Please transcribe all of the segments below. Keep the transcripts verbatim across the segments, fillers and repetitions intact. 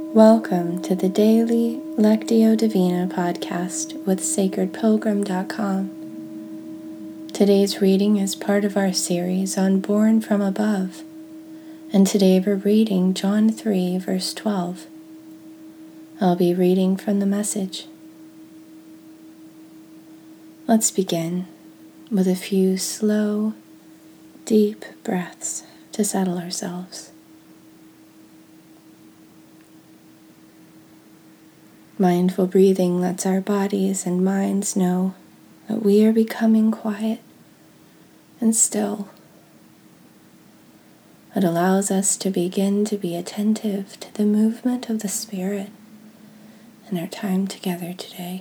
Welcome to the daily Lectio Divina podcast with sacred pilgrim dot com. Today's reading is part of our series on Born from Above, and today we're reading John three, verse twelve. I'll be reading from the Message. Let's begin with a few slow, deep breaths to settle ourselves. Mindful breathing lets our bodies and minds know that we are becoming quiet and still. It allows us to begin to be attentive to the movement of the Spirit in our time together today.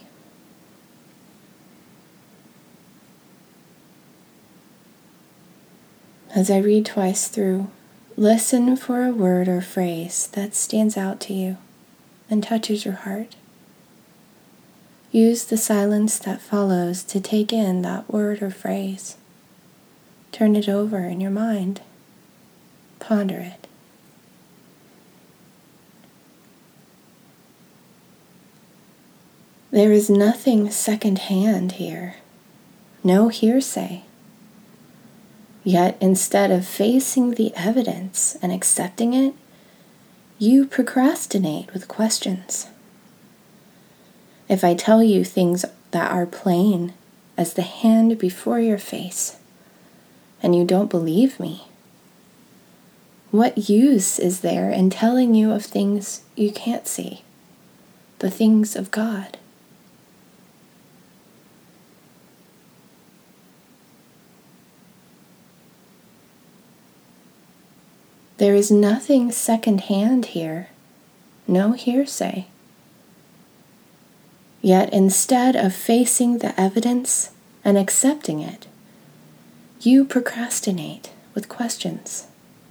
As I read twice through, listen for a word or phrase that stands out to you and touches your heart. Use the silence that follows to take in that word or phrase. Turn it over in your mind. Ponder it. There is nothing second-hand here, no hearsay. Yet instead of facing the evidence and accepting it, you procrastinate with questions. If I tell you things that are plain as the hand before your face, and you don't believe me, what use is there in telling you of things you can't see, the things of God? There is nothing second-hand here, no hearsay. Yet instead of facing the evidence and accepting it, you procrastinate with questions.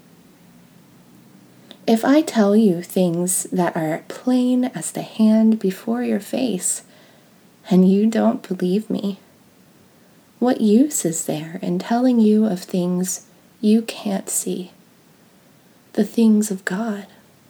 If I tell you things that are plain as the hand before your face, and you don't believe me, what use is there in telling you of things you can't see, the things of God?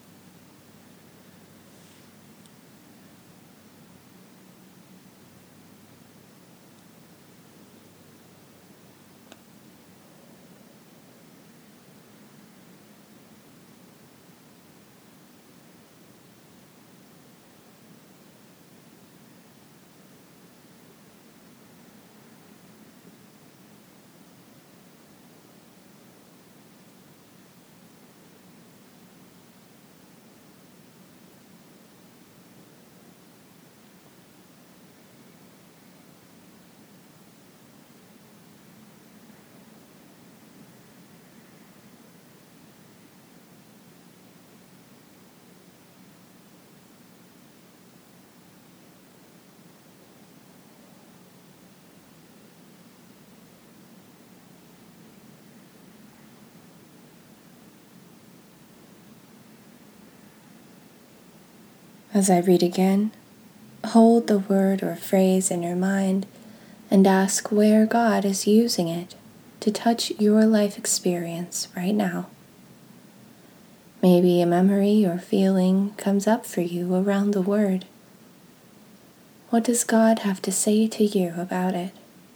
As I read again, hold the word or phrase in your mind and ask where God is using it to touch your life experience right now. Maybe a memory or feeling comes up for you around the word. What does God have to say to you about it?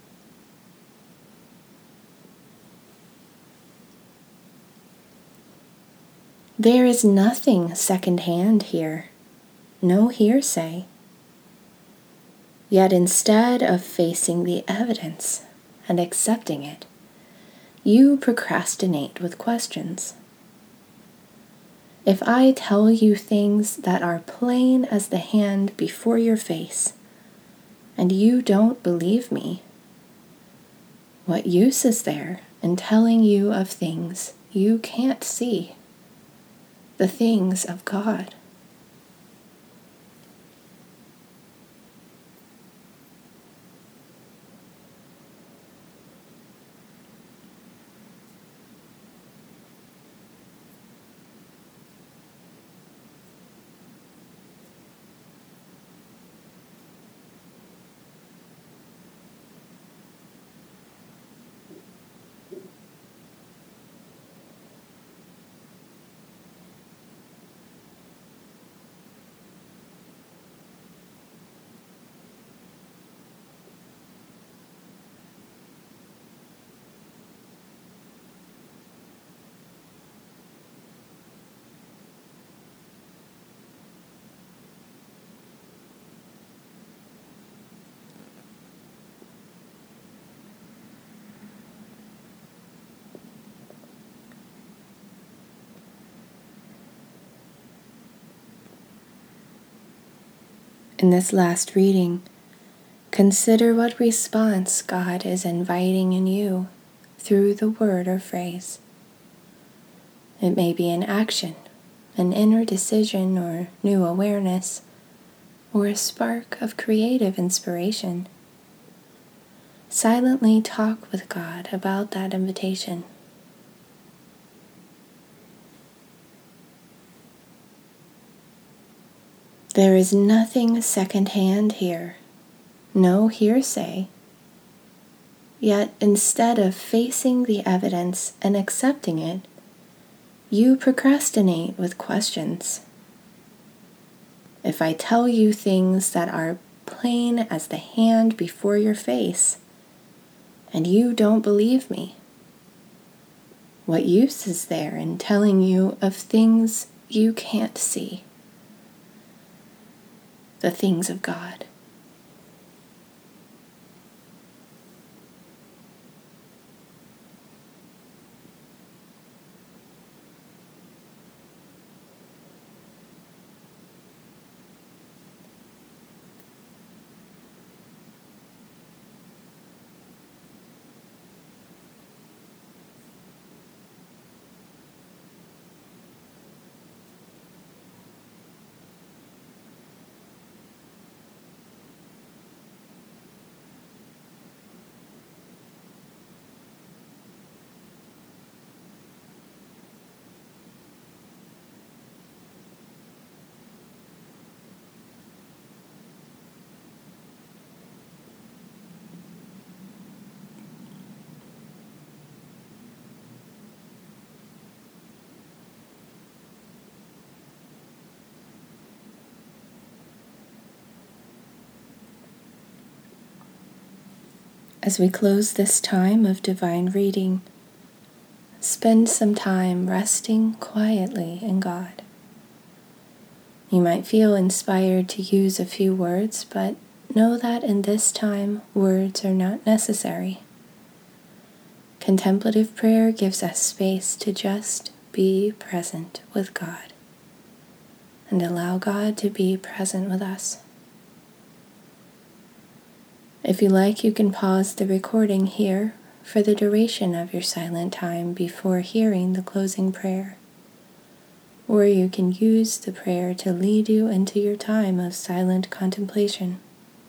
There is nothing second-hand here, no hearsay. Yet instead of facing the evidence and accepting it, you procrastinate with questions. If I tell you things that are plain as the hand before your face, and you don't believe me, what use is there in telling you of things you can't see, the things of God? In this last reading, consider what response God is inviting in you through the word or phrase. It may be an action, an inner decision or new awareness, or a spark of creative inspiration. Silently talk with God about that invitation. There is nothing secondhand here, no hearsay. Yet instead of facing the evidence and accepting it, you procrastinate with questions. If I tell you things that are plain as the hand before your face, and you don't believe me, what use is there in telling you of things you can't see? The things of God. As we close this time of divine reading, spend some time resting quietly in God. You might feel inspired to use a few words, but know that in this time, words are not necessary. Contemplative prayer gives us space to just be present with God and allow God to be present with us. If you like, you can pause the recording here for the duration of your silent time before hearing the closing prayer. Or you can use the prayer to lead you into your time of silent contemplation.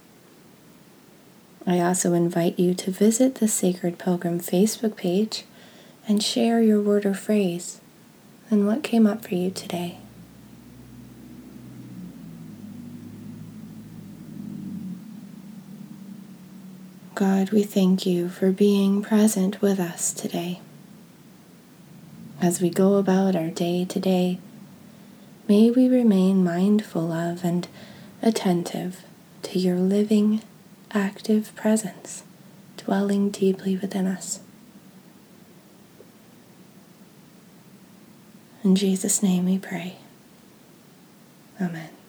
I also invite you to visit the Sacred Pilgrim Facebook page and share your word or phrase and what came up for you today. God, we thank you for being present with us today. As we go about our day to day, may we remain mindful of and attentive to your living, active presence dwelling deeply within us. In Jesus' name we pray. Amen.